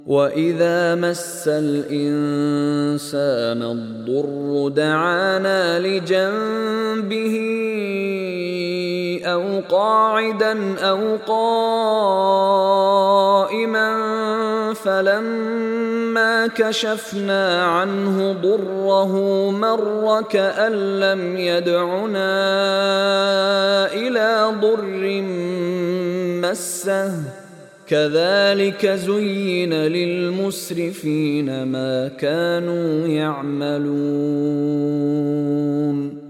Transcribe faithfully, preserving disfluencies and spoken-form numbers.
وَإِذَا مَسَّ الْإِنسَانَ الضُّرُّ دَعَانَا لِجَنبِهِ أَوْ قَاعِدًا أَوْ قَائِمًا فَلَمَّا كَشَفْنَا عَنْهُ ضُرَّهُ مَرَّ كَأَن لَّمْ يَدْعُنَا إِلَىٰ ضُرٍّ مَّسَّهُ كَذَلِكَ زُيِّنَ لِلْمُسْرِفِينَ مَا كَانُوا يَعْمَلُونَ